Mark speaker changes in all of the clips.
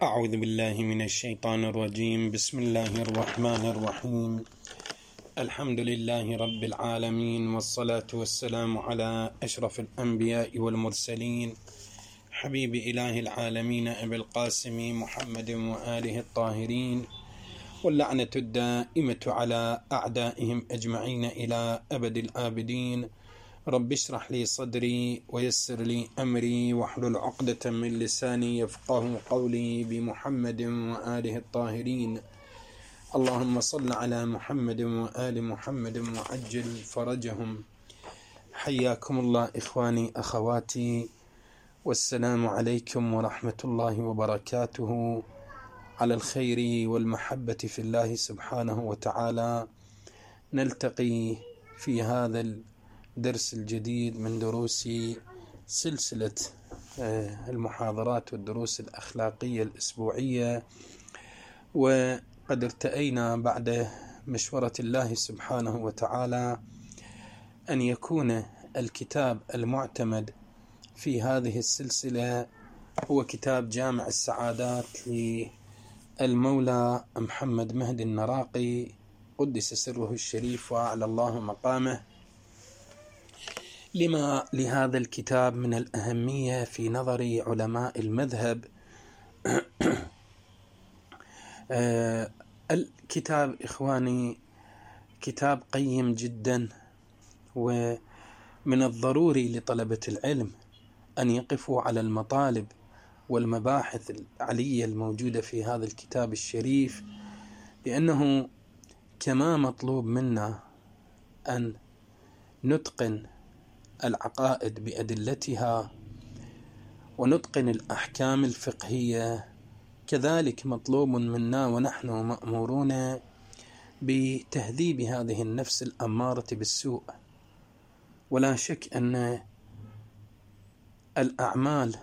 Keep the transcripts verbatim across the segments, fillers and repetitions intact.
Speaker 1: أعوذ بالله من الشيطان الرجيم. بسم الله الرحمن الرحيم. الحمد لله رب العالمين، والصلاة والسلام على أشرف الأنبياء والمرسلين، حبيب إله العالمين أبي القاسم محمد وآله الطاهرين، واللعنة الدائمة على أعدائهم أجمعين إلى أبد الآبدين. رب اشرح لي صدري ويسر لي أمري واحلل عقدة من لساني يفقه قولي، بمحمد وآله الطاهرين. اللهم صل على محمد وآل محمد وعجل فرجهم. حياكم الله إخواني أخواتي، والسلام عليكم ورحمة الله وبركاته، على الخير والمحبة في الله سبحانه وتعالى. نلتقي في هذا الدرس الجديد من دروس سلسلة المحاضرات والدروس الأخلاقية الأسبوعية، وقد ارتأينا بعد مشورة الله سبحانه وتعالى أن يكون الكتاب المعتمد في هذه السلسلة هو كتاب جامع السعادات للمولى محمد مهدي النراقي قدس سره الشريف وأعلى الله مقامه، لما لهذا الكتاب من الأهمية في نظر علماء المذهب. الكتاب إخواني كتاب قيم جدا، ومن الضروري لطلبة العلم أن يقفوا على المطالب والمباحث العلية الموجودة في هذا الكتاب الشريف، لأنه كما مطلوب منا أن نتقن العقائد بأدلتها ونتقن الأحكام الفقهية، كذلك مطلوب منا ونحن مأمورون بتهذيب هذه النفس الأمارة بالسوء. ولا شك أن الأعمال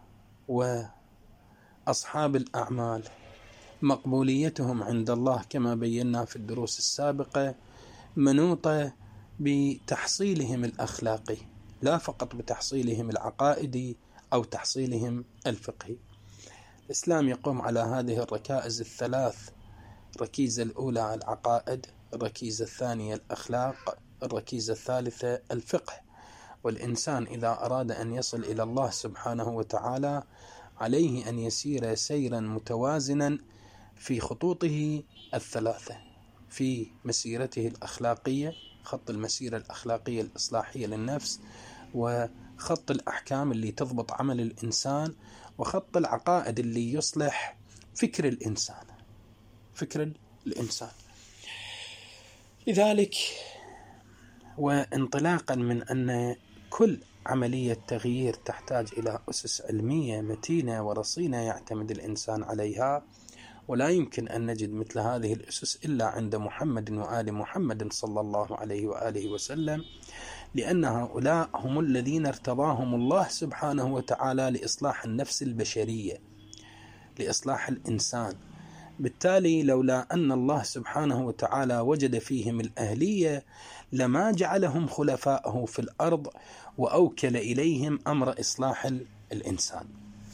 Speaker 1: وأصحاب الأعمال مقبوليتهم عند الله كما بينا في الدروس السابقة منوطة بتحصيلهم الأخلاقي، لا فقط بتحصيلهم العقائدي أو تحصيلهم الفقهي. الإسلام يقوم على هذه الركائز الثلاث: الركيزة الأولى العقائد، الركيزة الثانية الأخلاق، الركيزة الثالثة الفقه. والإنسان إذا أراد أن يصل إلى الله سبحانه وتعالى عليه أن يسير سيرا متوازنا في خطوطه الثلاثة، في مسيرته الأخلاقية، خط المسيرة الأخلاقية الإصلاحية للنفس، وخط الأحكام اللي تضبط عمل الإنسان، وخط العقائد اللي يصلح فكر الإنسان فكر الإنسان لذلك، وانطلاقا من أن كل عملية تغيير تحتاج إلى أسس علمية متينة ورصينة يعتمد الإنسان عليها، ولا يمكن أن نجد مثل هذه الأسس إلا عند محمد وآل محمد صلى الله عليه وآله وسلم، لأن هؤلاء هم الذين ارتضاهم الله سبحانه وتعالى لإصلاح النفس البشرية، لإصلاح الإنسان. بالتالي لولا أن الله سبحانه وتعالى وجد فيهم الأهلية لما جعلهم خلفاءه في الأرض وأوكل إليهم أمر إصلاح الإنسان.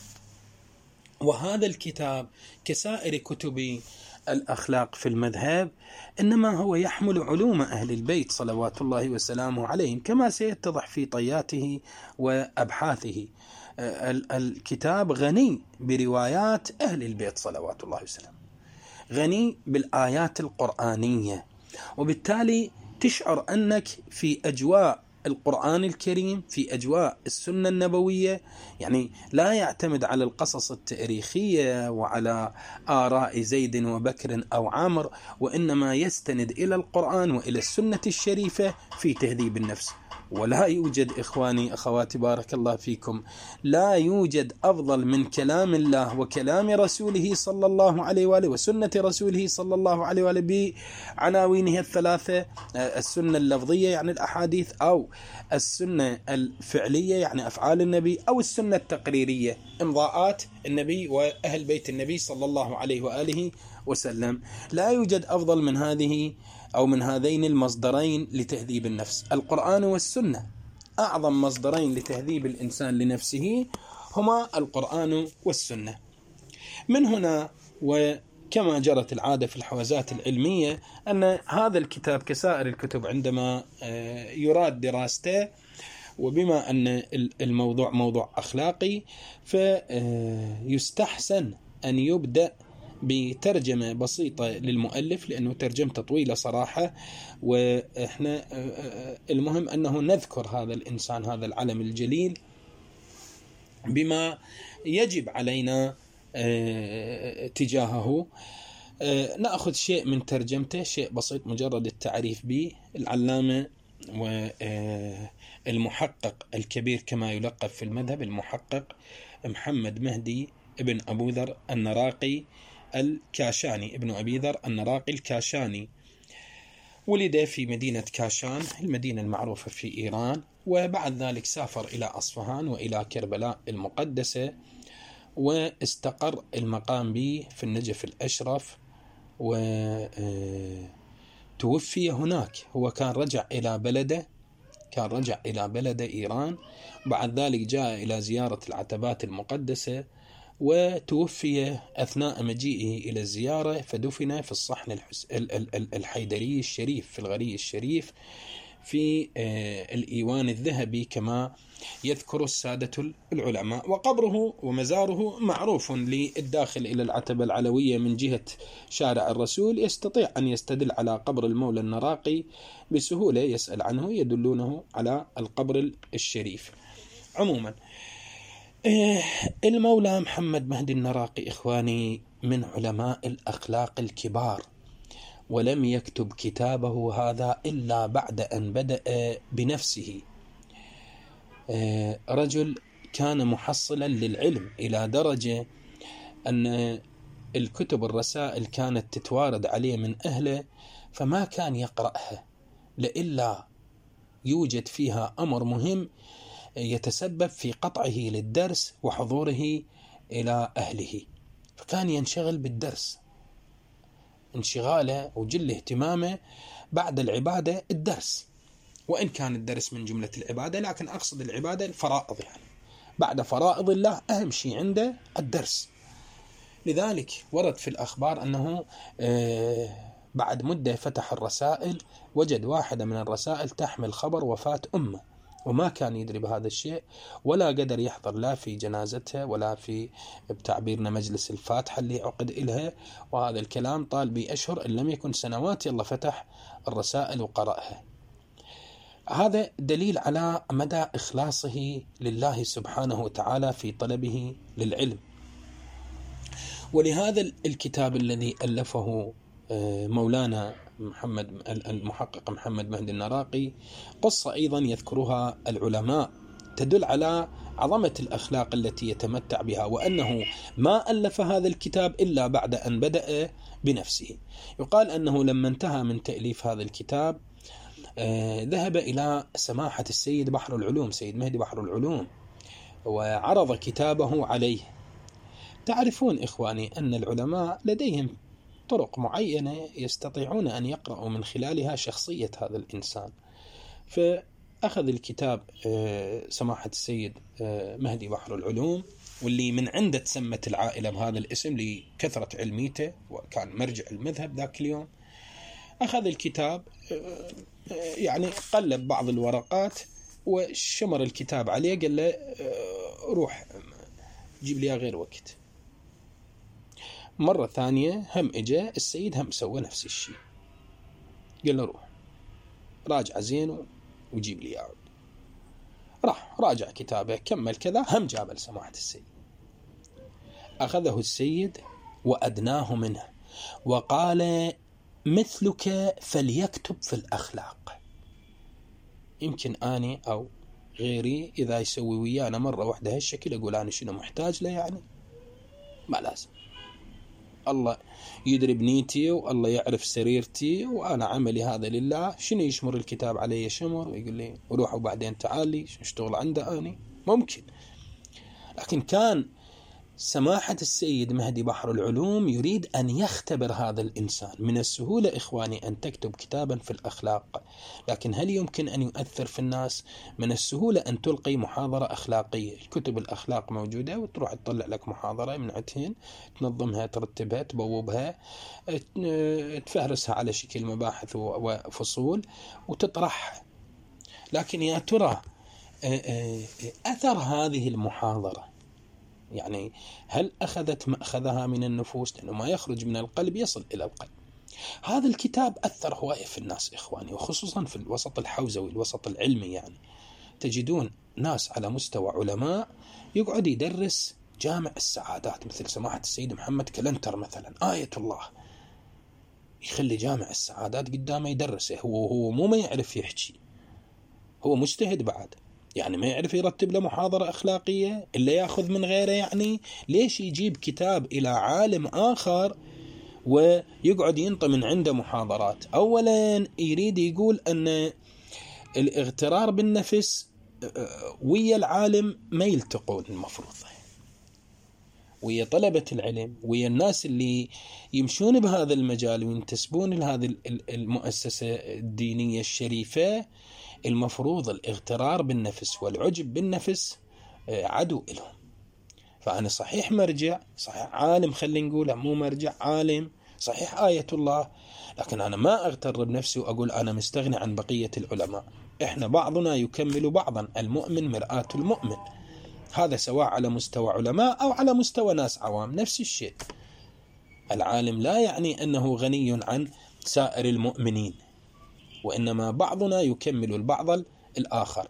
Speaker 1: وهذا الكتاب كسائر كتب الأخلاق في المذهب إنما هو يحمل علوم أهل البيت صلوات الله وسلامه عليهم، كما سيتضح في طياته وأبحاثه. الكتاب غني بروايات أهل البيت صلوات الله وسلامه، غني بالآيات القرآنية، وبالتالي تشعر أنك في أجواء القرآن الكريم، في أجواء السنة النبوية، يعني لا يعتمد على القصص التاريخية وعلى آراء زيد وبكر أو عمرو، وإنما يستند إلى القرآن وإلى السنة الشريفة في تهذيب النفس. ولا يوجد إخواني أخواتي بارك الله فيكم، لا يوجد أفضل من كلام الله وكلام رسوله صلى الله عليه وآله وسنة رسوله صلى الله عليه وآله بعناوينها الثلاثة: السنة اللفظية يعني الأحاديث، أو السنة الفعلية يعني أفعال النبي، أو السنة التقريرية إمضاءات النبي وأهل بيت النبي صلى الله عليه وآله وسلم. لا يوجد أفضل من هذه أو من هذين المصدرين لتهذيب النفس. القرآن والسنة أعظم مصدرين لتهذيب الإنسان لنفسه هما القرآن والسنة. من هنا وكما جرت العادة في الحوزات العلمية أن هذا الكتاب كسائر الكتب عندما يراد دراسته، وبما أن الموضوع موضوع أخلاقي فيستحسن أن يبدأ بترجمة بسيطة للمؤلف، لأنه ترجمته طويلة صراحة، وإحنا المهم أنه نذكر هذا الإنسان، هذا العلم الجليل، بما يجب علينا تجاهه. نأخذ شيء من ترجمته، شيء بسيط مجرد التعريف به. العلامة والمحقق الكبير كما يلقب في المذهب، المحقق محمد مهدي ابن أبو ذر النراقي الكاشاني، ابن أبي ذر النراقي الكاشاني. ولد في مدينة كاشان، المدينة المعروفة في إيران، وبعد ذلك سافر إلى أصفهان وإلى كربلاء المقدسة، واستقر المقام به في النجف الأشرف، وتوفي هناك. هو كان رجع إلى بلده كان رجع إلى بلده إيران، بعد ذلك جاء إلى زيارة العتبات المقدسة، وتوفي أثناء مجيئه إلى الزيارة، فدفن في الصحن الحيدري الشريف في الغري الشريف في الإيوان الذهبي كما يذكر السادة العلماء. وقبره ومزاره معروف للداخل إلى العتبة العلوية من جهة شارع الرسول، يستطيع أن يستدل على قبر المولى النراقي بسهولة، يسأل عنه يدلونه على القبر الشريف. عموما المولى محمد مهدي النراقي إخواني من علماء الأخلاق الكبار، ولم يكتب كتابه هذا إلا بعد أن بدأ بنفسه. رجل كان محصلا للعلم إلى درجة أن الكتب الرسائل كانت تتوارد عليه من أهله، فما كان يقرأها لإلا يوجد فيها أمر مهم يتسبب في قطعه للدرس وحضوره إلى أهله، فكان ينشغل بالدرس. انشغاله وجل اهتمامه بعد العبادة الدرس، وإن كان الدرس من جملة العبادة، لكن أقصد العبادة الفرائض، يعني بعد فرائض الله أهم شيء عنده الدرس. لذلك ورد في الأخبار أنه بعد مدة فتح الرسائل، وجد واحدة من الرسائل تحمل خبر وفاة أمه، وما كان يدري بهذا الشيء، ولا قدر يحضر لا في جنازتها ولا في بتعبيرنا مجلس الفاتحة اللي عقد إلها. وهذا الكلام طال بي أشهر إن لم يكن سنوات، يلا فتح الرسائل وقرأها. هذا دليل على مدى إخلاصه لله سبحانه وتعالى في طلبه للعلم. ولهذا الكتاب الذي ألفه مولانا محمد المحقق محمد مهدي النراقي قصة أيضا يذكرها العلماء تدل على عظمة الأخلاق التي يتمتع بها، وأنه ما ألف هذا الكتاب إلا بعد أن بدأ بنفسه. يقال أنه لما انتهى من تأليف هذا الكتاب ذهب إلى سماحة السيد بحر العلوم، سيد مهدي بحر العلوم، وعرض كتابه عليه. تعرفون إخواني أن العلماء لديهم طرق معينة يستطيعون أن يقرأوا من خلالها شخصية هذا الإنسان. فأخذ الكتاب سماحة السيد مهدي بحر العلوم، واللي من عنده تسمت العائلة بهذا الاسم لكثرة علميته، وكان مرجع المذهب ذاك اليوم. أخذ الكتاب، يعني قلب بعض الورقات وشمر الكتاب عليه، قال له روح جيب لي غير وقت. مرة ثانية هم إجا السيد هم سوى نفس الشيء، قال له روح راجع زين وجيب لي يعود. راح راجع كتابه كمل كذا، هم جاب لسماحة السيد. أخذه السيد وأدناه منه وقال مثلك فليكتب في الأخلاق. يمكن أنا أو غيري إذا يسوي ويانا مرة واحدة هالشكل أقول أنا شنو محتاج له، يعني ما لازم. الله يدري بنيتي والله يعرف سريرتي، وأنا عملي هذا لله. شنو يشمر الكتاب علي شمر ويقول لي وروح وبعدين تعالي شو اشتغل عنده أنا؟ ممكن. لكن كان سماحة السيد مهدي بحر العلوم يريد أن يختبر هذا الإنسان. من السهولة إخواني أن تكتب كتابا في الأخلاق، لكن هل يمكن أن يؤثر في الناس؟ من السهولة أن تلقي محاضرة أخلاقية، كتب الأخلاق موجودة، وتروح تطلع لك محاضرة من عتهن، تنظمها، ترتبها، تبوبها، تفهرسها على شكل مباحث وفصول وتطرحها. لكن يا ترى أثر هذه المحاضرة، يعني هل أخذت مأخذها من النفوس؟ لأنه ما يخرج من القلب يصل إلى القلب. هذا الكتاب أثر هواية في الناس إخواني، وخصوصا في الوسط الحوزوي، الوسط العلمي. يعني تجدون ناس على مستوى علماء يقعد يدرس جامع السعادات، مثل سماحة السيد محمد كلنتر مثلا، آية الله، يخلي جامع السعادات قدامه يدرسه. هو هو مو ما يعرف يحكي، هو مجتهد بعد، يعني ما يعرف يرتب له محاضرة أخلاقية إلا يأخذ من غيره. يعني ليش يجيب كتاب إلى عالم آخر ويقعد ينطي من عنده محاضرات؟ أولا يريد يقول أن الاغترار بالنفس ويا العالم ما يلتقون، المفروض ويا طلبة العلم، ويا الناس اللي يمشون بهذا المجال وينتسبون لهذه المؤسسة الدينية الشريفة، المفروض الاغترار بالنفس والعجب بالنفس عدو لهم. فأنا صحيح مرجع، صحيح عالم، خلينا نقول مو مرجع، عالم، صحيح آية الله، لكن أنا ما أغتر بنفسي وأقول أنا مستغني عن بقية العلماء. إحنا بعضنا يكمل بعضا، المؤمن مرآة المؤمن. هذا سواء على مستوى علماء أو على مستوى ناس عوام، نفس الشيء. العالم لا يعني أنه غني عن سائر المؤمنين، وإنما بعضنا يكمل البعض الآخر،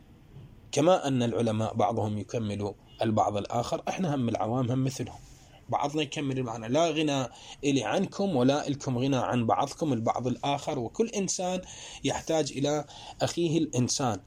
Speaker 1: كما أن العلماء بعضهم يكمل البعض الآخر. إحنا هم العوام هم مثلهم، بعضنا يكمل المعنى. لا غنى إلي عنكم ولا إلكم غنى عن بعضكم البعض الآخر، وكل إنسان يحتاج إلى أخيه الإنسان.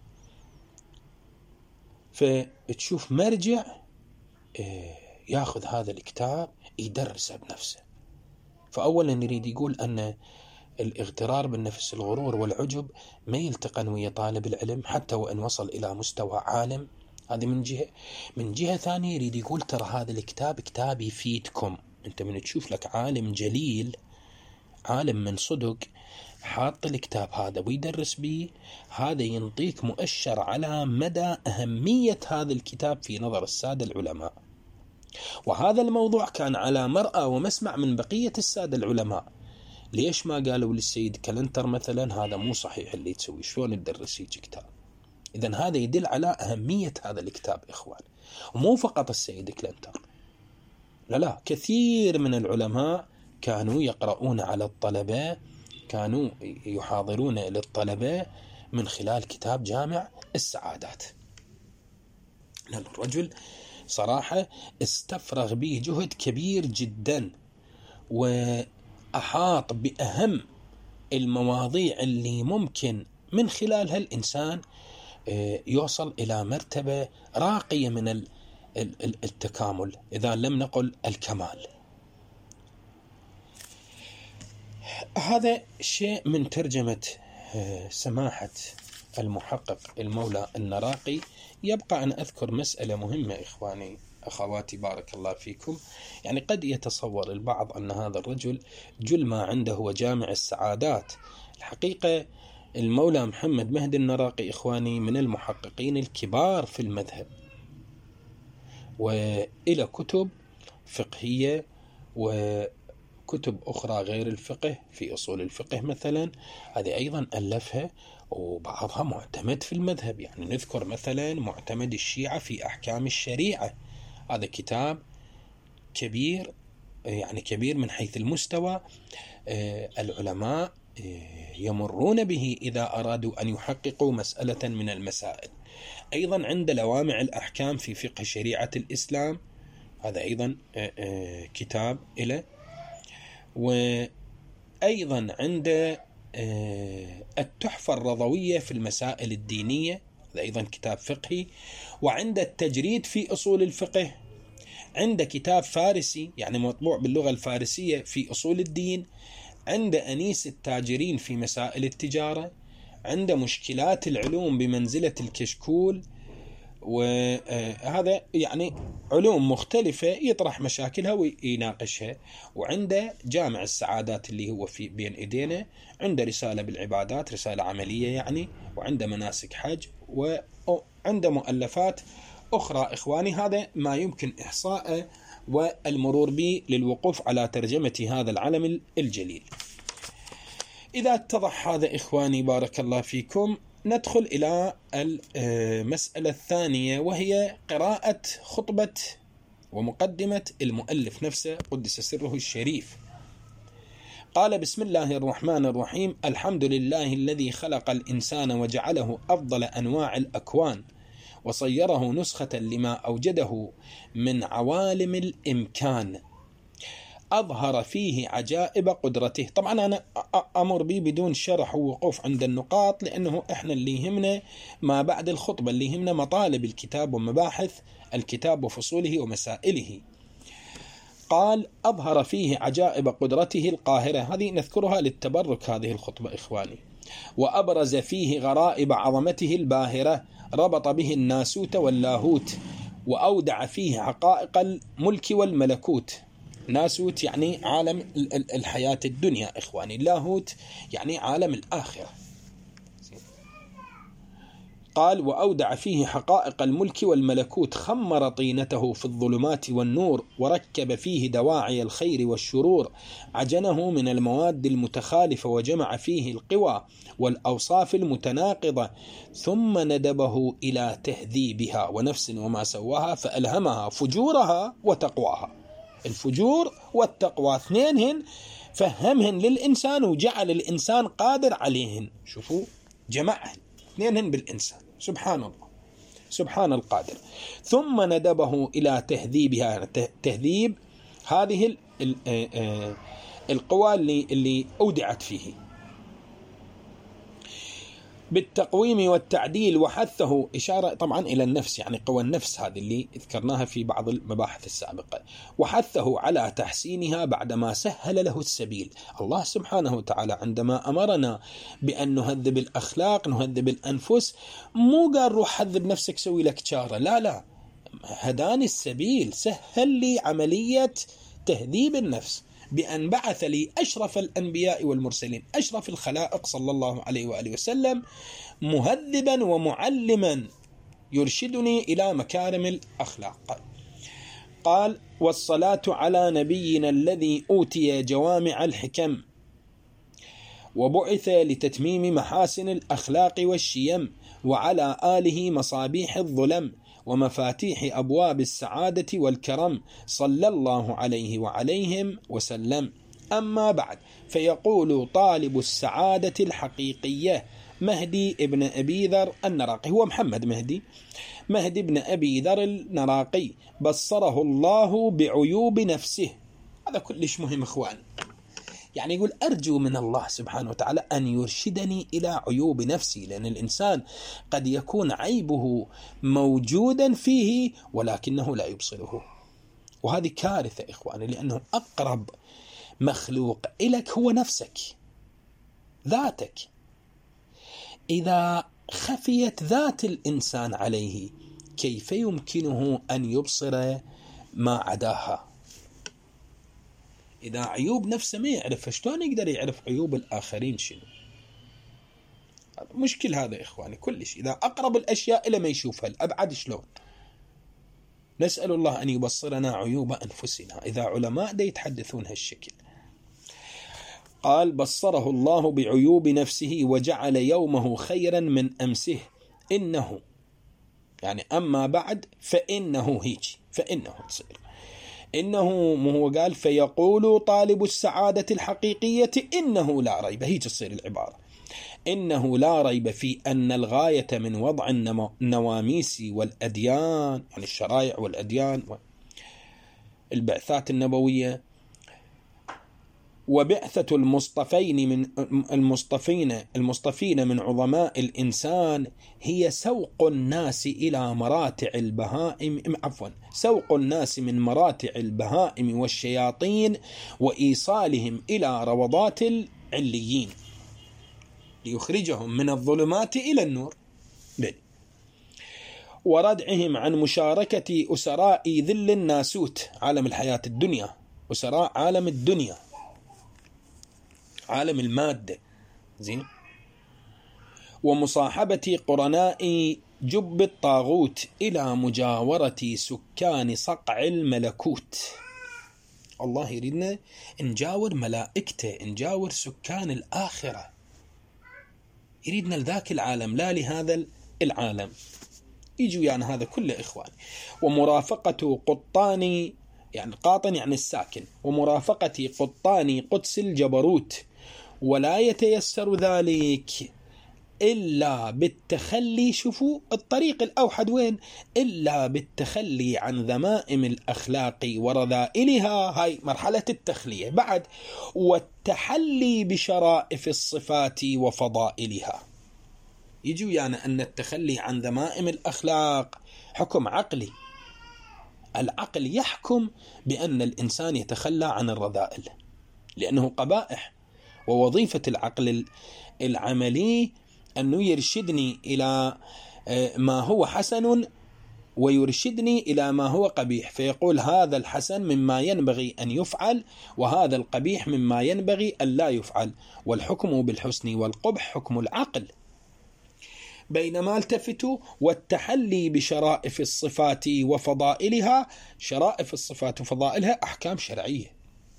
Speaker 1: فتشوف مرجع ياخذ هذا الكتاب يدرسه بنفسه. فأولا نريد يقول أن الاغترار بالنفس، الغرور والعجب، ما يلتقن ويا طالب العلم حتى وإن وصل إلى مستوى عالم. هذه من جهة. من جهة ثانية يريد يقول ترى هذا الكتاب كتاب يفيدكم. أنت من تشوف لك عالم جليل، عالم من صدق، حاط الكتاب هذا ويدرس به، هذا ينطيك مؤشر على مدى أهمية هذا الكتاب في نظر السادة العلماء. وهذا الموضوع كان على مرأى ومسمع من بقية السادة العلماء. ليش ما قالوا للسيد كلنتر مثلا هذا مو صحيح اللي تسوي، شلون تدرسي كتاب؟ إذن هذا يدل على أهمية هذا الكتاب إخوان. ومو فقط السيد كلنتر، لا لا، كثير من العلماء كانوا يقرؤون على الطلبة، كانوا يحاضرون للطلبة من خلال كتاب جامع السعادات. لأن الرجل صراحة استفرغ به جهد كبير جدا، وأحاط بأهم المواضيع اللي ممكن من خلالها الإنسان يوصل إلى مرتبة راقية من التكامل، إذا لم نقل الكمال. هذا شيء من ترجمة سماحة المحقق المولى النراقي. يبقى أن أذكر مسألة مهمة إخواني أخواتي بارك الله فيكم. يعني قد يتصور البعض أن هذا الرجل جل ما عنده هو جامع السعادات. الحقيقة المولى محمد مهدي النراقي إخواني من المحققين الكبار في المذهب، وإلى كتب فقهية وكتب أخرى غير الفقه، في أصول الفقه مثلا، هذه أيضا ألفها وبعضها معتمد في المذهب. يعني نذكر مثلا معتمد الشيعة في أحكام الشريعة، هذا كتاب كبير، يعني كبير من حيث المستوى. العلماء يمرون به إذا أرادوا أن يحققوا مسألة من المسائل. أيضا عند لوامع الأحكام في فقه شريعة الإسلام، هذا أيضا كتاب إلى. وأيضا عند التحفة الرضوية في المسائل الدينية، هذا أيضا كتاب فقهي. وعند التجريد في أصول الفقه، عند كتاب فارسي يعني مطبوع باللغة الفارسية في أصول الدين، عند أنيس التاجرين في مسائل التجارة، عند مشكلات العلوم بمنزلة الكشكول، وهذا يعني علوم مختلفة يطرح مشاكلها ويناقشها. وعنده جامع السعادات اللي هو في بين إيدينا، عنده رسالة بالعبادات، رسالة عملية يعني، وعنده مناسك حج، وعنده مؤلفات أخرى إخواني. هذا ما يمكن إحصاءه والمرور به للوقوف على ترجمة هذا العلم الجليل. إذا اتضح هذا إخواني بارك الله فيكم، ندخل إلى المسألة الثانية، وهي قراءة خطبة ومقدمة المؤلف نفسه قدس سره الشريف. قال: بسم الله الرحمن الرحيم، الحمد لله الذي خلق الإنسان وجعله أفضل أنواع الأكوان، وصيره نسخة لما أوجده من عوالم الإمكان، أظهر فيه عجائب قدرته. طبعا أنا أمر به بدون شرح ووقوف عند النقاط، لأنه إحنا اللي يهمنا ما بعد الخطبة، اللي يهمنا مطالب الكتاب ومباحث الكتاب وفصوله ومسائله. قال: أظهر فيه عجائب قدرته القاهرة، هذه نذكرها للتبرك هذه الخطبة إخواني. وأبرز فيه غرائب عظمته الباهرة، ربط به الناسوت واللاهوت، وأودع فيه حقائق الملك والملكوت. ناسوت يعني عالم الحياة الدنيا إخواني، اللاهوت يعني عالم الآخرة. قال: وأودع فيه حقائق الملك والملكوت، خمر طينته في الظلمات والنور، وركب فيه دواعي الخير والشرور، عجنه من المواد المتخالفة، وجمع فيه القوى والأوصاف المتناقضة، ثم ندبه إلى تهذيبها ونفس وما سواها، فألهمها فجورها وتقواها. الفجور والتقوى اثنينهن فهمهن للإنسان، وجعل الإنسان قادر عليهن. شوفوا جمعهن اثنينهن بالإنسان، سبحان الله، سبحان القادر. ثم ندبه إلى تهذيبها، تهذيب هذه القوى اللي, اللي أودعت فيه بالتقويم والتعديل، وحثه إشارة طبعا إلى النفس، يعني قوى النفس هذه اللي ذكرناها في بعض المباحث السابقة، وحثه على تحسينها بعدما سهل له السبيل. الله سبحانه وتعالى عندما أمرنا بأن نهذب الأخلاق، نهذب الأنفس، مو قال روح هذب نفسك سوي لك شارة، لا لا، هداني السبيل، سهل لي عملية تهذيب النفس بأن بعث لي أشرف الأنبياء والمرسلين، أشرف الخلائق صلى الله عليه وآله وسلم، مهذبا ومعلما يرشدني إلى مكارم الأخلاق. قال: والصلاة على نبينا الذي أوتي جوامع الحكم، وبعث لتتميم محاسن الأخلاق والشيم، وعلى آله مصابيح الظلم ومفاتيح أبواب السعادة والكرم، صلى الله عليه وعليهم وسلم. أما بعد، فيقول طالب السعادة الحقيقية مهدي ابن أبي ذر النراقي، هو محمد مهدي مهدي ابن أبي ذر النراقي، بصره الله بعيوب نفسه. هذا كلش مهم إخوان، يعني يقول أرجو من الله سبحانه وتعالى أن يرشدني إلى عيوب نفسي، لأن الإنسان قد يكون عيبه موجودا فيه ولكنه لا يبصره، وهذه كارثة إخواني، لأنه أقرب مخلوق إليك هو نفسك، ذاتك. إذا خفيت ذات الإنسان عليه، كيف يمكنه أن يبصر ما عداها؟ إذا عيوب نفسه ما يعرف، شلون يقدر يعرف عيوب الآخرين شنو؟ مشكل هذا إخواني كلش. إذا أقرب الأشياء إلى ما يشوفها، الأبعد شلون؟ نسأل الله أن يبصرنا عيوب أنفسنا. إذا علماء دا يتحدثون هالشكل. قال: بصره الله بعيوب نفسه، وجعل يومه خيرا من أمسه، إنه يعني أما بعد فإنه هيك، فإنه تصير إنه مو قال فيقول طالب السعادة الحقيقية إنه لا ريب، هي تصير العبارة، إنه لا ريب في أن الغاية من وضع النواميس والأديان، يعني الشرائع والأديان والبعثات النبوية، وبعثة المصطفين من المصطفين المصطفين من عظماء الإنسان، هي سوق الناس إلى مراتع البهائم عفوا سوق الناس من مراتع البهائم والشياطين، وإيصالهم إلى روضات العليين، ليخرجهم من الظلمات إلى النور. بل وردعهم عن مشاركة أسراء ذل الناسوت، عالم الحياة الدنيا، أسراء عالم الدنيا، عالم المادة، زين، ومصاحبة قرناء جب الطاغوت إلى مجاورة سكان صقع الملكوت. الله يريدنا نجاور ملائكته، نجاور سكان الآخرة، يريدنا لذاك العالم لا لهذا العالم. يجوا يعني هذا كله إخواني. ومرافقة قطان، يعني قاطن يعني الساكن، ومرافقة قطان قدس الجبروت، ولا يتيسر ذلك إلا بالتخلي، شوفوا الطريق الأوحد وين، إلا بالتخلي عن ذمائم الأخلاق ورذائلها، هاي مرحلة التخلية بعد، والتحلي بشرائف الصفات وفضائلها. يجوا يعني أن التخلي عن ذمائم الأخلاق حكم عقلي، العقل يحكم بأن الإنسان يتخلى عن الرذائل لأنه قبائح، ووظيفة العقل العملي أنه يرشدني إلى ما هو حسن ويرشدني إلى ما هو قبيح، فيقول هذا الحسن مما ينبغي أن يفعل، وهذا القبيح مما ينبغي أن لا يفعل، والحكم بالحسن والقبح حكم العقل. بينما التفتوا والتحلي بشرائف الصفات وفضائلها، شرائف الصفات وفضائلها أحكام شرعية،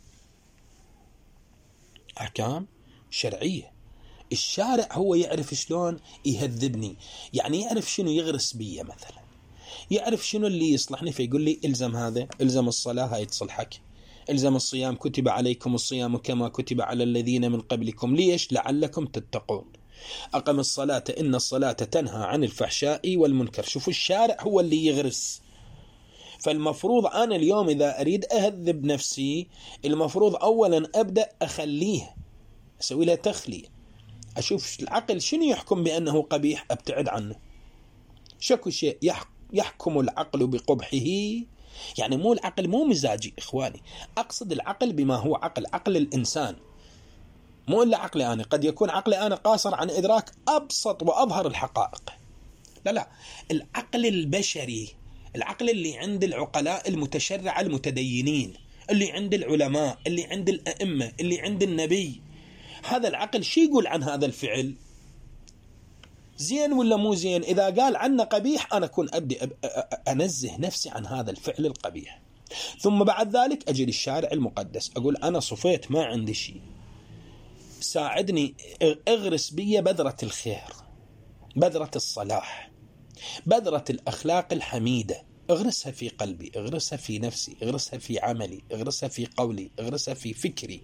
Speaker 1: أحكام شرعية. الشارع هو يعرف شلون يهذبني، يعني يعرف شنو يغرس بي، مثلا يعرف شنو اللي يصلحني، فيقول لي الزم هذا، الزم الصلاة هاي تصلحك، الزم الصيام، كتب عليكم الصيام كما كتب على الذين من قبلكم، ليش؟ لعلكم تتقون، أقم الصلاة إن الصلاة تنهى عن الفحشاء والمنكر. شوفوا الشارع هو اللي يغرس. فالمفروض أنا اليوم إذا أريد أهذب نفسي، المفروض أولا أبدأ أخليه، أسوي له تخلية، أشوف العقل شنو يحكم بأنه قبيح أبتعد عنه. شكو شيء يحكم العقل بقبحه، يعني مو العقل مو مزاجي إخواني، أقصد العقل بما هو عقل، عقل الإنسان، مو إلا عقلي أنا، قد يكون عقلي أنا قاصر عن إدراك أبسط وأظهر الحقائق، لا لا، العقل البشري، العقل اللي عند العقلاء المتشرعة المتدينين، اللي عند العلماء، اللي عند الأئمة، اللي عند النبي، هذا العقل شي يقول عن هذا الفعل، زين ولا مو زين؟ إذا قال عنه قبيح أنا أكون أبدي أنزه نفسي عن هذا الفعل القبيح، ثم بعد ذلك أجي للشارع المقدس أقول أنا صفيت ما عندي شيء، ساعدني، اغرس بي بذرة الخير، بذرة الصلاح، بذرة الأخلاق الحميدة، اغرسها في قلبي، اغرسها في نفسي، اغرسها في عملي، اغرسها في قولي، اغرسها في فكري.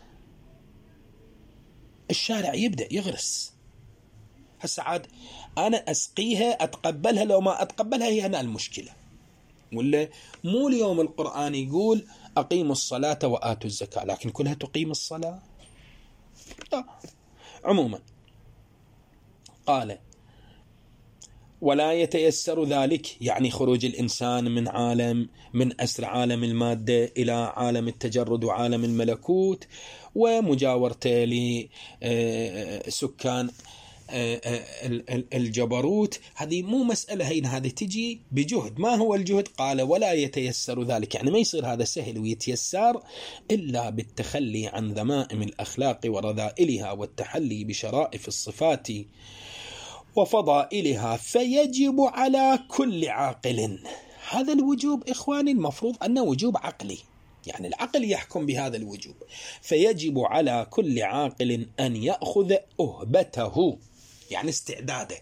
Speaker 1: الشارع يبدأ يغرس. هسه عاد أنا أسقيها، أتقبلها، لو ما أتقبلها هي هنا المشكلة. ولا مو اليوم القرآن يقول أقيموا الصلاة وآتوا الزكاة، لكن كلها تقيم الصلاة؟ لا. عموما قال ولا يتيسر ذلك، يعني خروج الإنسان من عالم من أسر عالم المادة إلى عالم التجرد وعالم الملكوت، ومجاورته لسكان الجبروت. هذه مو مسألة هين، هذه تجي بجهد. ما هو الجهد؟ قال ولا يتيسر ذلك، يعني ما يصير هذا سهل ويتيسر إلا بالتخلي عن ذمائم الأخلاق ورذائلها، والتحلي بشرائف الصفات وفضائلها، فيجب على كل عاقل. هذا الوجوب إخواني المفروض أنه وجوب عقلي، يعني العقل يحكم بهذا الوجوب. فيجب على كل عاقل أن يأخذ أهبته، يعني استعداده،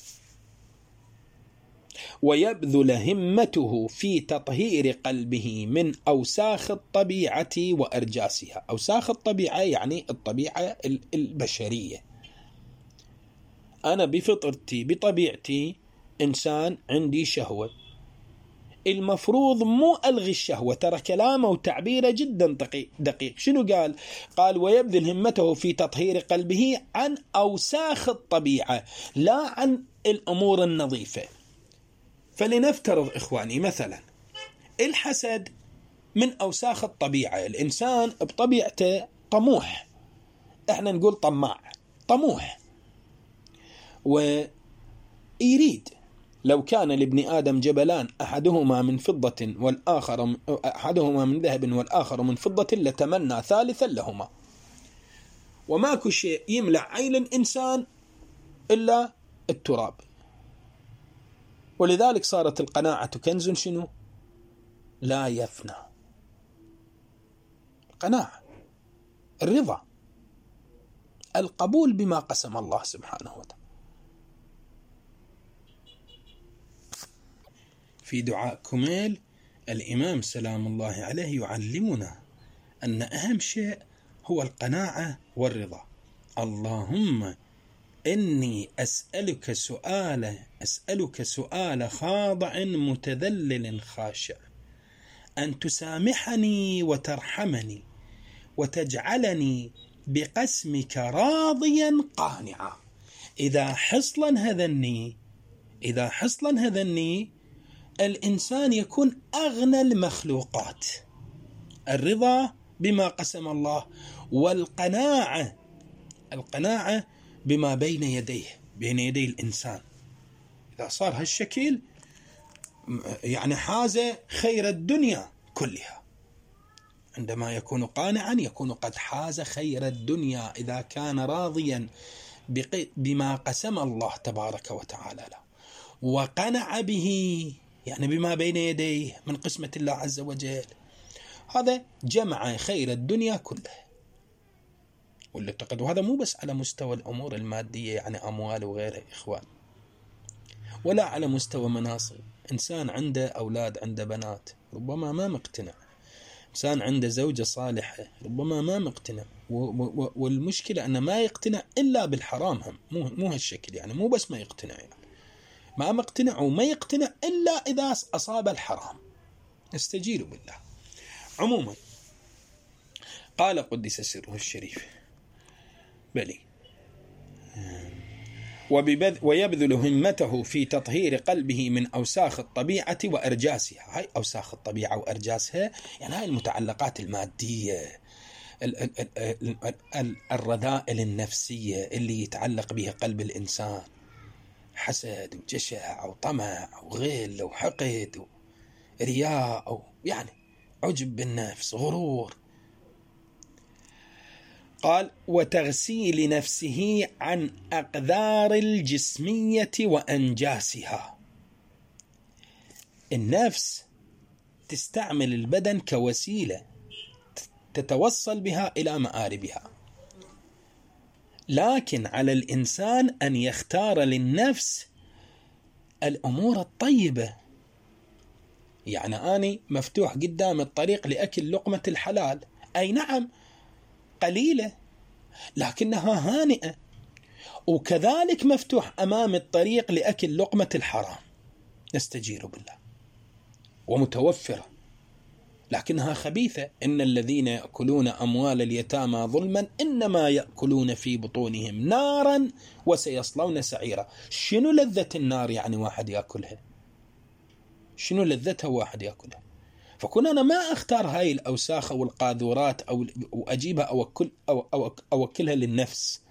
Speaker 1: ويبذل همته في تطهير قلبه من أوساخ الطبيعة وأرجاسها. أوساخ الطبيعة يعني الطبيعة البشرية. أنا بفطرتي بطبيعتي إنسان عندي شهوة، المفروض مو ألغي الشهوة، ترى كلامه وتعبيره جدا دقيق. شنو قال؟ قال ويبذل همته في تطهير قلبه عن أوساخ الطبيعة، لا عن الأمور النظيفة. فلنفترض إخواني مثلا الحسد من أوساخ الطبيعة، الإنسان بطبيعته طموح، إحنا نقول طماع، طموح ويريد لو كان لابن آدم جبلان أحدهما من فضة والآخر أحدهما من ذهب والآخر من فضة لتمنى ثالثا لهما. وماكو شيء يملأ عين الإنسان إلا التراب. ولذلك صارت القناعة كنز شنو؟ لا يفنى. القناعة، الرضا، القبول بما قسم الله سبحانه وتعالى. في دعاء كميل الإمام سلام الله عليه يعلمنا أن أهم شيء هو القناعة والرضا. اللهم إني أسألك سؤال أسألك سؤال خاضع متذلل خاشع، أن تسامحني وترحمني وتجعلني بقسمك راضيا قانعا. إذا حصلا هذني إذا حصلا هذني الإنسان يكون أغنى المخلوقات. الرضا بما قسم الله، والقناعة القناعة بما بين يديه بين يدي الإنسان. إذا صار هالشكل يعني حاز خير الدنيا كلها. عندما يكون قانعا يكون قد حاز خير الدنيا إذا كان راضيا بما قسم الله تبارك وتعالى له، وقنع به يعني بما بين يديه من قسمة الله عز وجل. هذا جمع خير الدنيا كلها. واللي اعتقد، وهذا مو بس على مستوى الأمور المادية يعني أموال وغيرها إخوان، ولا على مستوى مناصب. إنسان عنده أولاد، عنده بنات، ربما ما مقتنع. إنسان عنده زوجة صالحة، ربما ما مقتنع. والمشكلة أنه ما يقتنع إلا بالحرام. هم مو مو هالشكل يعني، مو بس ما يقتنع يعني ما مقتنع وما يقتنع إلا إذا أصاب الحرام. نستجيل بالله. عموما قال قدس سره الشريف بلي ويبذل همته في تطهير قلبه من أوساخ الطبيعة وأرجاسها. هاي أوساخ الطبيعة وأرجاسها يعني هاي المتعلقات المادية، الرذائل النفسية اللي يتعلق بها قلب الإنسان، حسد وجشع وطمع وغل وحقد ورياء يعني عجب بالنفس، غرور. قال وتغسيل نفسه عن أقدار الجسمية وأنجاسها. النفس تستعمل البدن كوسيلة تتوصل بها إلى مآربها، لكن على الإنسان أن يختار للنفس الأمور الطيبة. يعني أنا مفتوح قدام الطريق لأكل لقمة الحلال، أي نعم قليلة لكنها هانئة، وكذلك مفتوح أمام الطريق لأكل لقمة الحرام، نستجير بالله، ومتوفرة لكنها خبيثة. إن الذين يأكلون أموال اليتامى ظلما إنما يأكلون في بطونهم نارا وسيصلون سعيرا. شنو لذة النار يعني واحد يأكلها؟ شنو لذتها واحد يأكلها؟ فكون أنا ما أختار هاي الأوساخ أو القاذورات أو أجيبها أو أكل أو أو أوكلها للنفس،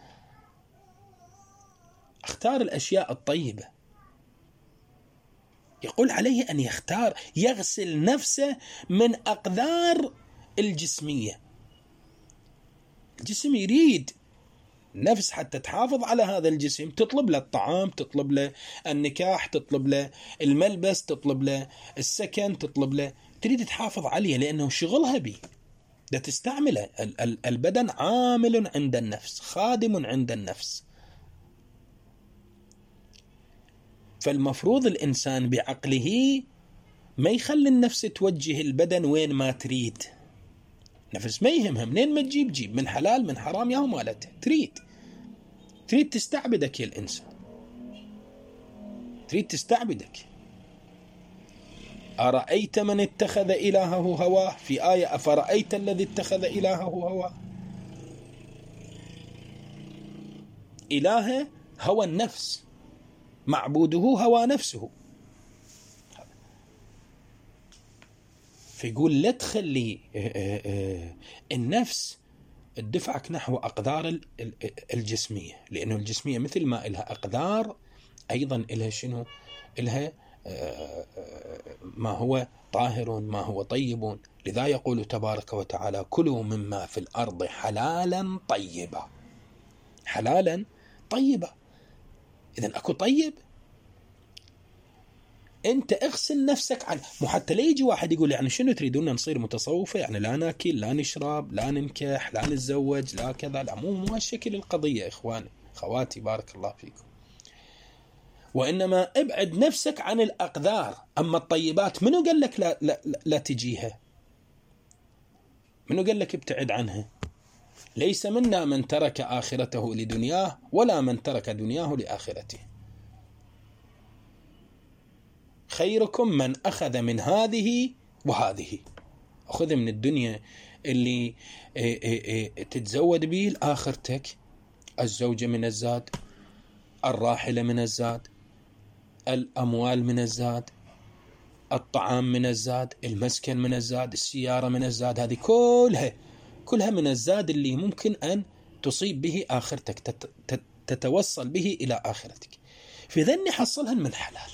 Speaker 1: أختار الأشياء الطيبة. يقول عليه أن يختار يغسل نفسه من أقدار الجسمية. الجسم يريد نفس حتى تحافظ على هذا الجسم، تطلب له الطعام، تطلب له النكاح، تطلب له الملبس، تطلب له السكن، تطلب له، تريد تحافظ عليه لأنه شغلها بي، ده تستعمله. البدن عامل عند النفس، خادم عند النفس. فالمفروض الإنسان بعقله ما يخلي النفس توجه البدن وين ما تريد. نفس ما يهمها منين ما تجيب، جيب من حلال من حرام، ياهو مالتها. تريد تريد تستعبدك يا الإنسان، تريد تستعبدك. أرأيت من اتخذ إلهه هواه، في آية أفرأيت الذي اتخذ إلهه هواه. إله هوى النفس، معبوده هوى نفسه. فيقول لا تخلي النفس تدفعك نحو أقدار الجسمية، لأنه الجسمية مثل ما إلها أقدار أيضا إلها شنو؟ إلها ما هو طاهر ما هو طيب. لذا يقول تبارك وتعالى كلوا مما في الأرض حلالا طيبا. حلالا طيبا، إذن أكو طيب. أنت اغسل نفسك عنه. مو حتى لا يجي واحد يقول يعني شنو تريدون نصير متصوفة، يعني لا ناكل لا نشرب لا ننكح لا نتزوج لا كذا. لا، مو مو هالشكل القضية إخواني خواتي بارك الله فيكم. وإنما ابعد نفسك عن الأقدار. أما الطيبات منو قال لك لا, لا, لا, لا تجيها؟ منو قال لك ابتعد عنها؟ ليس منا من ترك آخرته لدنياه ولا من ترك دنياه لآخرته. خيركم من أخذ من هذه وهذه. أخذ من الدنيا اللي تتزود به لآخرتك، الزوجة من الزاد، الراحلة من الزاد، الأموال من الزاد، الطعام من الزاد، المسكن من الزاد، السيارة من الزاد. هذه كلها كلها من الزاد اللي ممكن أن تصيب به آخرتك، تتوصل به إلى آخرتك. في ذني حصلهن من حلال،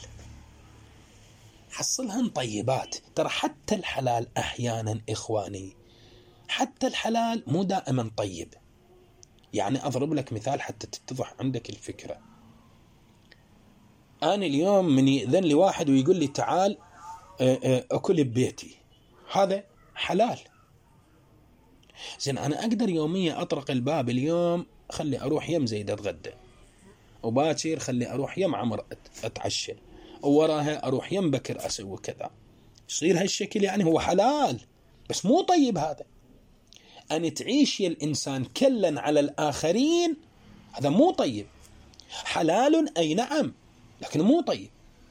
Speaker 1: حصلهن طيبات. ترى حتى الحلال أحيانا إخواني، حتى الحلال مو دائما طيب. يعني أضرب لك مثال حتى تتضح عندك الفكرة. أنا اليوم من يأذن لي واحد ويقول لي تعال أكل ببيتي، هذا حلال. زين أنا أقدر يوميا أطرق الباب اليوم خلي أروح يم زيد أتغدى، وباكر خلي أروح يم عمر أتعشى، ووراها أروح يم بكر أسوي كذا. يصير هالشكل يعني هو حلال بس مو طيب. هذا أن تعيش يا الإنسان كلا على الآخرين هذا مو طيب. حلال أي نعم لكن مو طيب.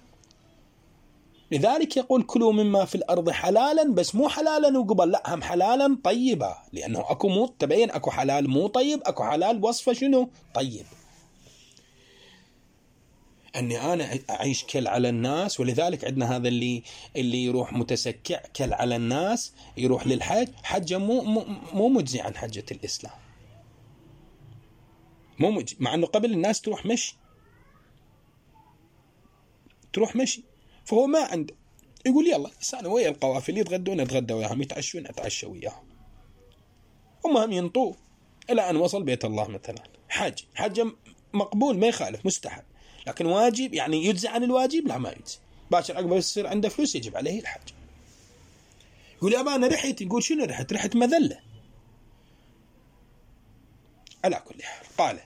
Speaker 1: لذلك يقول كلوا مما في الأرض حلالا، بس مو حلالا وقبل، لا هم حلالا طيبا. لأنه أكو مو تبين أكو حلال مو طيب، أكو حلال وصفه شنو طيب. أني أنا أعيش كل على الناس. ولذلك عندنا هذا اللي اللي يروح متسكع كل على الناس، يروح للحج، حجة مو مو, مو مجزي عن حجة الإسلام، مو مجزي. مع أنه قبل الناس تروح مشي تروح مشي فهو ما عنده. يقول يلا أنا ويا القوافل يتغدون أتغدى وياهم، يتعشون أتعشى وياهم، هم هم ينطوا إلى أن وصل بيت الله مثلا. حج حج مقبول ما يخالف مستحب، لكن واجب يعني يجزي عن الواجب لا ما يجزي. باكر عقبه يصير عنده فلوس يجب عليه الحج. يقول يا أبا أنا رحت، يقول شنو رحت؟ رحت مذلة. على كل حال قال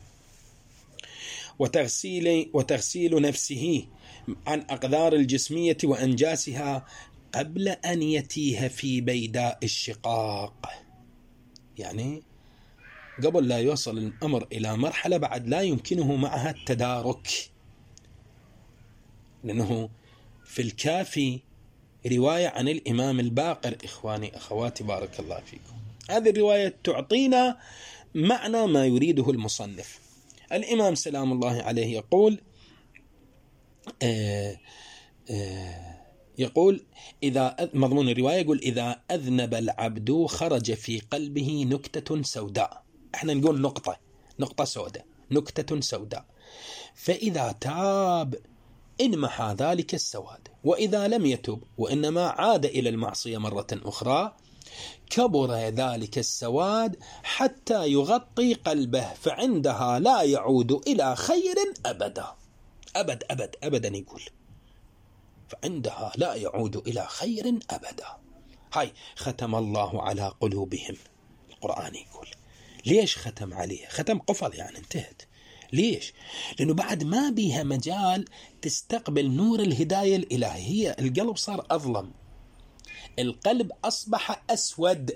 Speaker 1: وتغسيل, وتغسيل نفسه عن أقدار الجسمية وأنجاسها قبل أن يتيه في بيداء الشقاق. يعني قبل لا يوصل الأمر إلى مرحلة بعد لا يمكنه معها التدارك. لأنه في الكافي رواية عن الإمام الباقر إخواني أخواتي بارك الله فيكم. هذه الرواية تعطينا معنى ما يريده المصنف. الإمام سلام الله عليه يقول آه آه يقول إذا مضمون الرواية يقول إذا أذنب العبد خرج في قلبه نكتة سوداء. احنا نقول نقطة نقطة سوداء نكتة سوداء، فإذا تاب انمحى ذلك السواد، وإذا لم يتب وإنما عاد إلى المعصية مرة أخرى كبر ذلك السواد حتى يغطي قلبه، فعندها لا يعود إلى خير أبدا. أبد أبد أبدا يقول فعندها لا يعود إلى خير أبدا. هاي ختم الله على قلوبهم. القرآن يقول ليش ختم عليها؟ ختم قفل يعني انتهت. ليش؟ لأنه بعد ما بيها مجال تستقبل نور الهداية الإلهية. القلب صار أظلم، القلب أصبح أسود،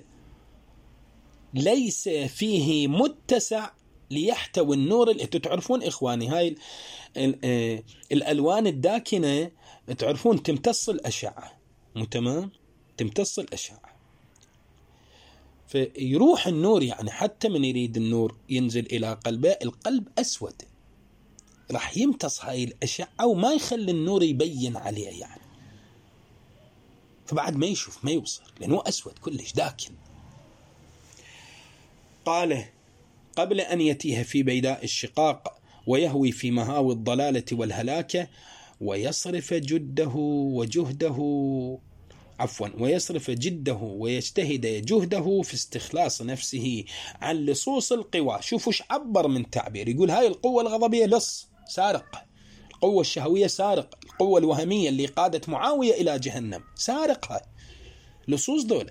Speaker 1: ليس فيه متسع ليحتوي النور. انتوا تعرفون إخواني هاي الألوان الداكنة تعرفون تمتص الأشعة، مو تمام؟ تمتص الأشعة، فيروح النور. يعني حتى من يريد النور ينزل إلى قلبه القلب أسود، راح يمتص هاي الأشعة وما يخلي النور يبين عليه يعني، فبعد ما يشوف ما يبصر لأنه أسود كلش داكن. قال قبل أن يتيه في بيداء الشقاق ويهوي في مهاوي الضلالة والهلاكة ويصرف جده وجهده عفوا ويصرف جده ويجتهد جهده في استخلاص نفسه عن لصوص القوى. شوفوا ايش عبر من تعبير، يقول هاي القوة الغضبية لص سارق، القوة الشهوية سارق، القوة الوهمية اللي قادت معاوية إلى جهنم سارقها، لصوص دولة.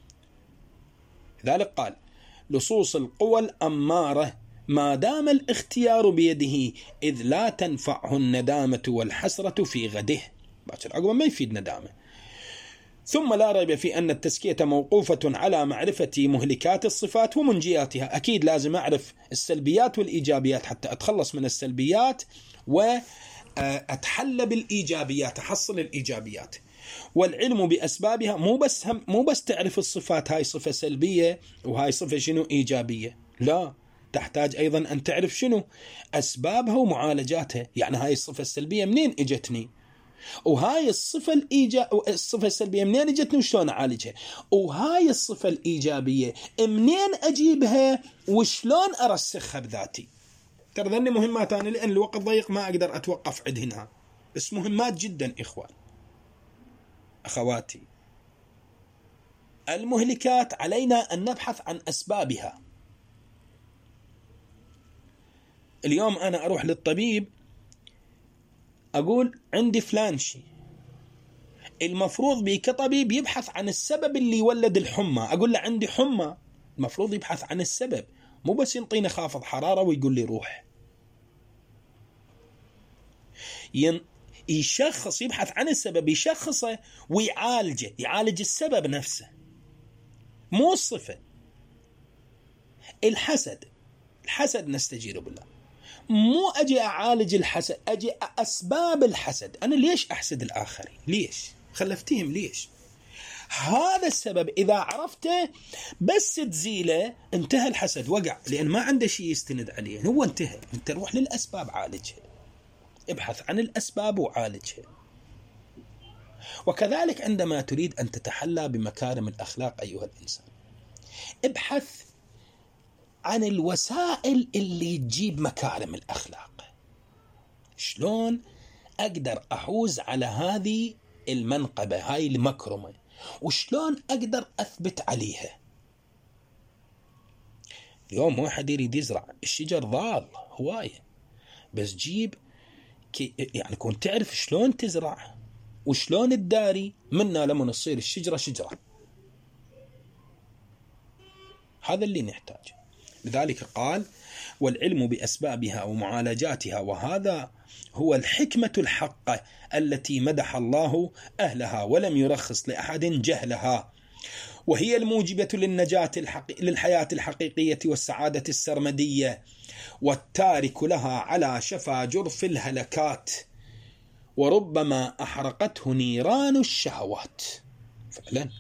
Speaker 1: لذلك قال لصوص القوى الأمارة ما دام الاختيار بيده إذ لا تنفعه الندامة والحسرة في غده. باكر عقبه ما يفيد ندامة. ثم لا ريب في أن التزكية موقوفة على معرفة مهلكات الصفات ومنجياتها. أكيد لازم أعرف السلبيات والإيجابيات حتى أتخلص من السلبيات وأتحلى بالإيجابيات، أحصل الإيجابيات. والعلم بأسبابها مو بس هم مو بس تعرف الصفات هاي صفة سلبية وهاي صفة شنو إيجابية، لا، تحتاج أيضا أن تعرف شنو أسبابها ومعالجاتها. يعني هاي الصفة السلبية منين إجتني، وهاي الصفة الإيجا... الصفة السلبية منين اجتني وشلون أعالجها، وهاي الصفة الإيجابية منين أجيبها وشلون أرسخها بذاتي. ترى ذني مهمات أنا لأن الوقت ضيق ما أقدر أتوقف عندهن، بس مهمات جدا إخوان أخواتي. المهلكات علينا أن نبحث عن أسبابها. اليوم أنا أروح للطبيب أقول عندي فلان شيء، المفروض بي كطبيب يبحث عن السبب اللي يولد الحمى. أقول له عندي حمى، المفروض يبحث عن السبب، مو بس ينطيني خافض حرارة ويقول لي روح. ين... يشخص، يبحث عن السبب، يشخصه ويعالجه، يعالج السبب نفسه مو الصفة. الحسد، الحسد نستجير بالله، مو أجي أعالج الحسد، أجي أسباب الحسد. أنا ليش أحسد الآخرين؟ ليش خلفتهم؟ ليش؟ هذا السبب إذا عرفته بس تزيله انتهى الحسد، وقع، لأن ما عنده شيء يستند عليه، هو انتهى. انت روح للأسباب عالجها، ابحث عن الأسباب وعالجها. وكذلك عندما تريد أن تتحلى بمكارم الأخلاق أيها الإنسان، ابحث عن الوسائل اللي تجيب مكارم الأخلاق. شلون أقدر أحوز على هذه المنقبة، هاي المكرمة، وشلون أقدر أثبت عليها. اليوم واحد يريد يزرع الشجر ضال هواية، بس جيب كي يعني كون تعرف شلون تزرع وشلون تداري منا لما تصير الشجرة شجرة. هذا اللي نحتاج. لذلك قال والعلم بأسبابها ومعالجاتها، وهذا هو الحكمة الحقة التي مدح الله أهلها ولم يرخص لأحد جهلها، وهي الموجبة للنجاة الحقيقية للحياة الحقيقية والسعادة السرمدية، والتارك لها على شفا جرف الهلكات، وربما أحرقته نيران الشهوات. فعلا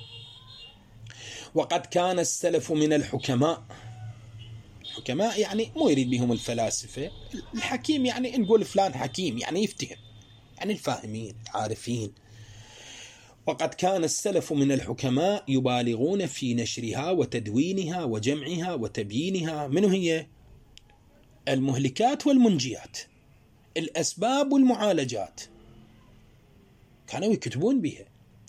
Speaker 1: وقد كان السلف من الحكماء، الحكماء يعني مو يريد بهم الفلاسفة، الحكيم يعني نقول فلان حكيم يعني يفتهم، يعني الفاهمين العارفين. وقد كان السلف من الحكماء يبالغون في نشرها وتدوينها وجمعها وتبيينها. من هي؟ المهلكات والمنجيات، الأسباب والمعالجات، كانوا يكتبون بها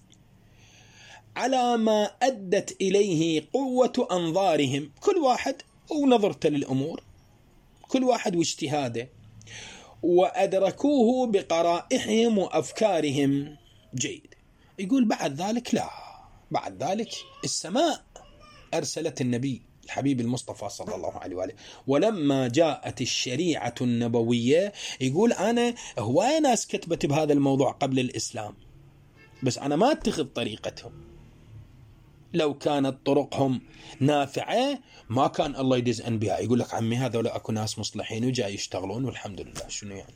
Speaker 1: على ما أدت إليه قوة أنظارهم، كل واحد ونظرته للأمور، كل واحد واجتهاده، وأدركوه بقرائحهم وأفكارهم. جيد. يقول بعد ذلك لا، بعد ذلك السماء أرسلت النبي الحبيب المصطفى صلى الله عليه وآله، ولما جاءت الشريعة النبوية، يقول أنا هواية ناس كتبت بهذا الموضوع قبل الإسلام، بس أنا ما اتخذ طريقتهم. لو كانت طرقهم نافعة ما كان الله يدز أنبياء. يقول لك عمي هذا ولا أكو ناس مصلحين وجاي يشتغلون والحمد لله، شنو يعني؟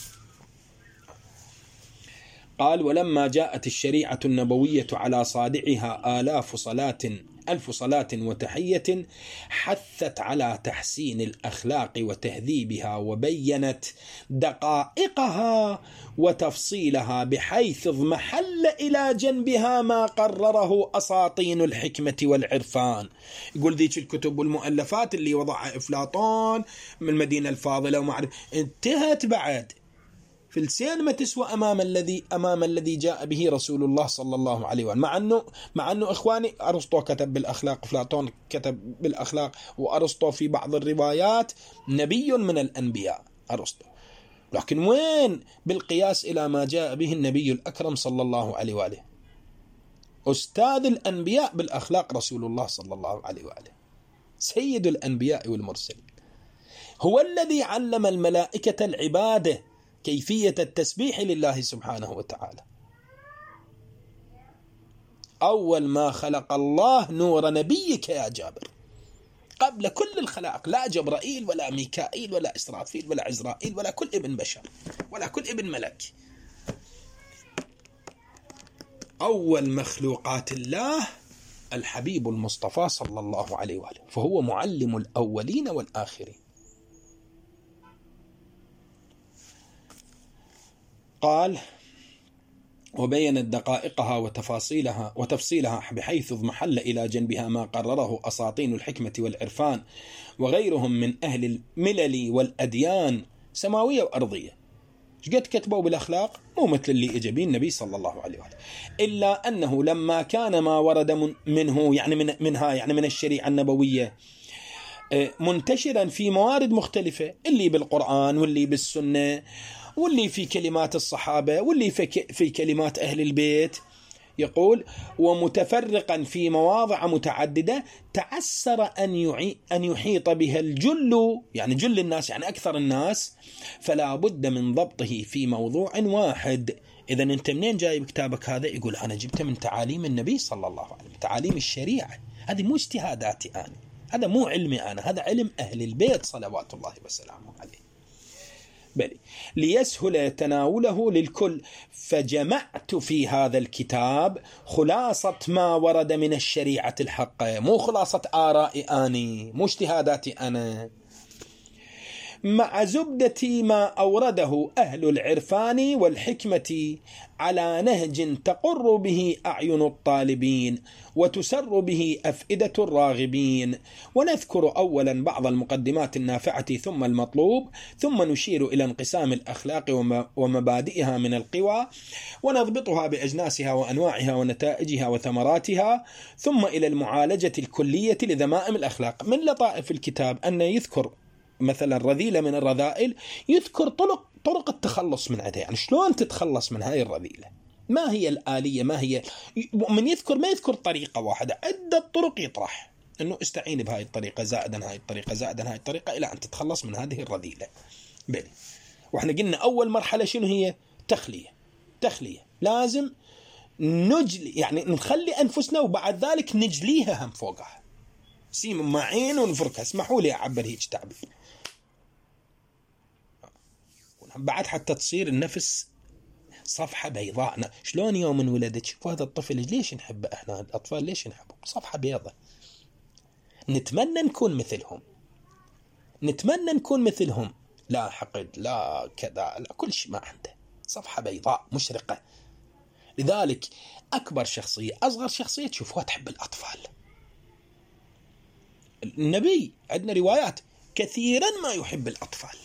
Speaker 1: قال ولما جاءت الشريعة النبوية على صادعها آلاف صلاة ألف صلاة وتحية حثت على تحسين الأخلاق وتهذيبها، وبينت دقائقها وتفصيلها بحيث اضمحل إلى جنبها ما قرره أساطين الحكمة والعرفان. يقول ذيك الكتب والمؤلفات اللي وضعها أفلاطون من المدينة الفاضلة وما أعرف انتهت بعد، فلسين ما تسوى أمام الذي أمام الذي جاء به رسول الله صلى الله عليه وسلم. مع أنه مع أنه إخواني أرسطو كتب بالأخلاق، أفلاطون كتب بالأخلاق، وأرسطو في بعض الروايات نبي من الأنبياء أرسطو، لكن وين بالقياس إلى ما جاء به النبي الأكرم صلى الله عليه وآله؟ أستاذ الأنبياء بالأخلاق رسول الله صلى الله عليه وآله، سيد الأنبياء والمرسلين، هو الذي علم الملائكة العبادة كيفية التسبيح لله سبحانه وتعالى. أول ما خلق الله نور نبيك يا جابر قبل كل الخلائق، لا جبرائيل ولا ميكائيل ولا إسرافيل ولا عزرائيل ولا كل ابن بشر ولا كل ابن ملك. أول مخلوقات الله الحبيب المصطفى صلى الله عليه وآله، فهو معلم الأولين والآخرين. قال: وبينت دقائقها وتفاصيلها وتفصيلها بحيث اضمحل إلى جنبها ما قرره أساطين الحكمة والعرفان وغيرهم من أهل الملل والأديان سماوية وأرضية. قد كتبوا بالأخلاق مو مثل اللي إجابي النبي صلى الله عليه وآله، إلا أنه لما كان ما ورد منه يعني من منها يعني من الشريعة النبوية منتشرا في موارد مختلفة، اللي بالقرآن واللي بالسنة واللي في كلمات الصحابة واللي في كلمات أهل البيت، يقول: ومتفرقا في مواضع متعددة تعسر أن يحيط بها الجل، يعني جل الناس يعني أكثر الناس، فلا بد من ضبطه في موضوع واحد. إذا أنت منين جايب كتابك هذا؟ يقول: أنا جبته من تعاليم النبي صلى الله عليه وسلم، تعاليم الشريعة، هذه مو اجتهاداتي أنا، هذا مو علمي أنا، هذا علم أهل البيت صلوات الله وسلامه عليه، بل ليسهل تناوله للكل. فجمعت في هذا الكتاب خلاصة ما ورد من الشريعة الحق، مو خلاصة آرائي أنا، مو اجتهاداتي أنا، مع زبدة ما أورده أهل العرفان والحكمة على نهج تقر به أعين الطالبين وتسر به أفئدة الراغبين. ونذكر أولا بعض المقدمات النافعة ثم المطلوب، ثم نشير إلى انقسام الأخلاق ومبادئها من القوى، ونضبطها بأجناسها وأنواعها ونتائجها وثمراتها، ثم إلى المعالجة الكلية لذمائم الأخلاق. من لطائف الكتاب أن يذكر مثلا رذيلة من الرذائل، يذكر طرق طرق التخلص من عدها، يعني شلون تتخلص من هاي الرذيلة، ما هي الآلية، ما هي من يذكر ما يذكر طريقة واحدة، عدة طرق يطرح أنه استعين بهاي الطريقة زائدا هاي الطريقة زائدا هاي الطريقة إلى أن تتخلص من هذه الرذيلة. بلي وإحنا قلنا أول مرحلة شنو هي؟ تخلية. تخلية لازم نجلي، يعني نخلي أنفسنا وبعد ذلك نجليها هم فوقها، سيم معين ونفركها. اسمحوا لي أعبر هيك تعبير بعد حتى تصير النفس صفحة بيضاء. شلون يوم من ولدت شوف هذا الطفل ليش نحبه احنا الأطفال، ليش نحبه؟ صفحة بيضاء، نتمنى نكون مثلهم، نتمنى نكون مثلهم، لا حقد لا كذا لا كل شيء ما عنده، صفحة بيضاء مشرقة. لذلك أكبر شخصية أصغر شخصية تشوفها تحب الأطفال. النبي عندنا روايات كثيرا ما يحب الأطفال.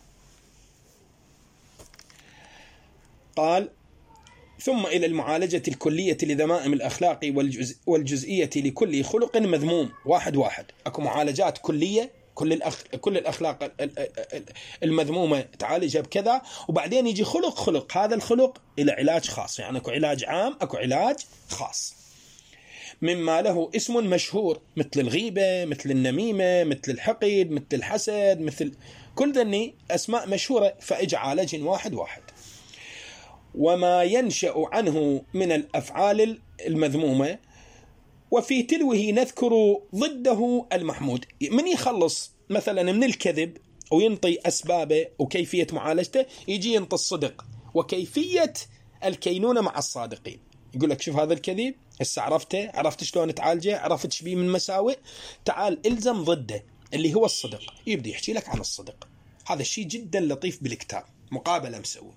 Speaker 1: قال: ثم إلى المعالجة الكلية لذمائم الأخلاق والجزء والجزئية لكل خلق مذموم. واحد واحد أكو معالجات كلية، كل الأخ... كل الأخلاق المذمومة تعالجها بكذا، وبعدين يجي خلق خلق هذا الخلق إلى علاج خاص، يعني أكو علاج عام أكو علاج خاص، مما له اسم مشهور مثل الغيبة مثل النميمة مثل الحقد مثل الحسد مثل كل ذني أسماء مشهورة، فإجعالج واحد واحد. وما ينشأ عنه من الأفعال المذمومة، وفي تلوه نذكر ضده المحمود. من يخلص مثلا من الكذب وينطي أسبابه وكيفية معالجته، يجي ينطي الصدق وكيفية الكينونة مع الصادقين. يقول لك شوف هذا الكذب هسه عرفته، عرفت شلون تعالجه، عرفت شبيه من مساوئ، تعال إلزم ضده اللي هو الصدق. يبدأ يحكي لك عن الصدق. هذا الشيء جدا لطيف بالكتاب، مقابلة مسوي.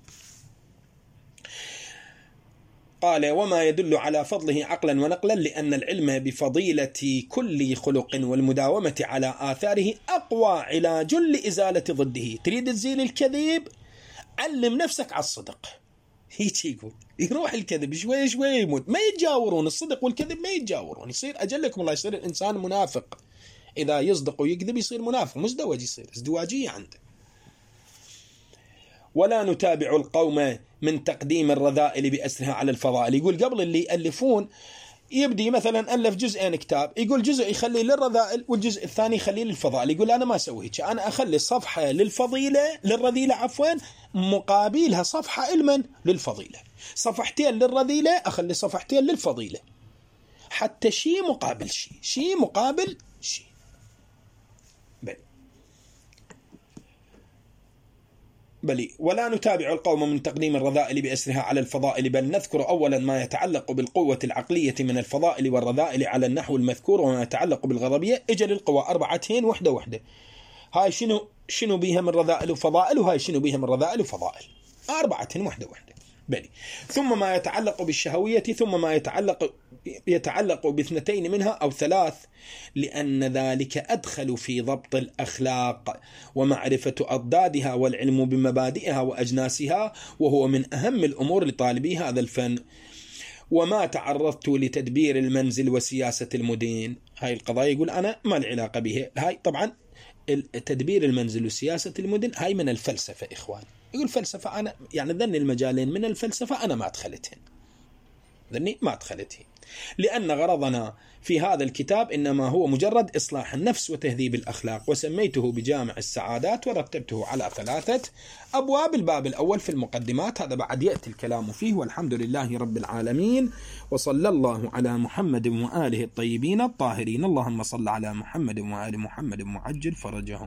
Speaker 1: قال: وما يدل على فضله عقلا ونقلا، لأن العلم بفضيلة كل خلق والمداومة على آثاره أقوى علاج لإزالة ضده. تريد تزيل الكذب، علم نفسك على الصدق. هيك يقول، يروح الكذب شوي شوي يموت، ما يتجاورون، الصدق والكذب ما يتجاورون، يصير أجلكم الله يصير الإنسان منافق، إذا يصدق ويكذب يصير منافق، مزدوج، يصير ازدواجية عنده. ولا نتابع القوم من تقديم الرذائل بأسرها على الفضائل. يقول قبل اللي يألفون يبدي مثلا ألف جزئين كتاب، يقول جزء يخليه للرذائل والجزء الثاني يخليه للفضائل. يقول أنا ما أسوي هيك، أنا أخلي صفحة للفضيلة للرذيلة عفوا مقابلها صفحة إلمن للفضيلة، صفحتين للرذيلة أخلي صفحتين للفضيلة، حتى شيء مقابل شيء، شيء مقابل شيء. بل بل ولا نتابع القوم من تقديم الرذائل بأسرها على الفضائل، بل نذكر أولا ما يتعلق بالقوة العقلية من الفضائل والرذائل على النحو المذكور، وما يتعلق بالغضبية. اجل القوى أربعتين وحدة وحدة، هاي شنو شنو بيها من رذائل وفضائل، وهاي شنو بيها من رذائل وفضائل، أربعتين وحدة وحدة. بل ثم ما يتعلق بالشهوية، ثم ما يتعلق يتعلق باثنتين منها أو ثلاث، لأن ذلك أدخل في ضبط الأخلاق ومعرفة أضدادها والعلم بمبادئها وأجناسها، وهو من أهم الأمور لطالبي هذا الفن. وما تعرضت لتدبير المنزل وسياسة المدين، هاي القضايا يقول أنا ما العلاقة بها. هاي طبعا تدبير المنزل وسياسة المدن هاي من الفلسفة إخوان. يقول فلسفة أنا يعني ذني المجالين من الفلسفة أنا ما أدخلتهن، ذني ما أدخلتهن، لأن غرضنا في هذا الكتاب إنما هو مجرد إصلاح النفس وتهذيب الأخلاق، وسميته بجامع السعادات ورتبته على ثلاثة أبواب. الباب الأول في المقدمات، هذا بعد يأتي الكلام فيه، والحمد لله رب العالمين، وصلى الله على محمد وآله الطيبين الطاهرين. اللهم صل على محمد وآل محمد وعجل فرجهم.